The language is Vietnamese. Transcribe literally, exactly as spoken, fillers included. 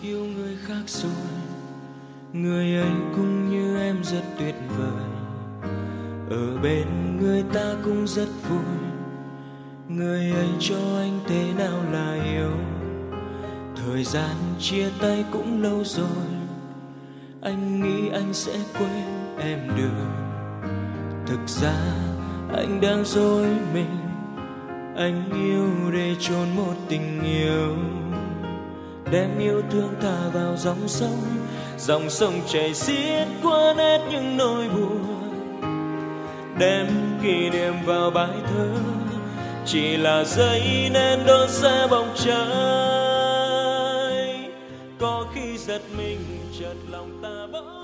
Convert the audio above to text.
yêu người khác rồi. Người ấy cũng như em rất tuyệt vời, ở bên người ta cũng rất vui. Người ấy cho anh thế nào là yêu, thời gian chia tay cũng lâu rồi. Anh nghĩ anh sẽ quên em được, thực ra anh đang dối mình. Anh yêu để chôn một tình yêu, đem yêu thương thả vào dòng sông. Dòng sông chảy xiết qua hết những nỗi buồn, đem kỷ niệm vào bài thơ, chỉ là giấy nên đốt sẽ bóng cháy. Có khi giật mình chợt lòng ta bỗng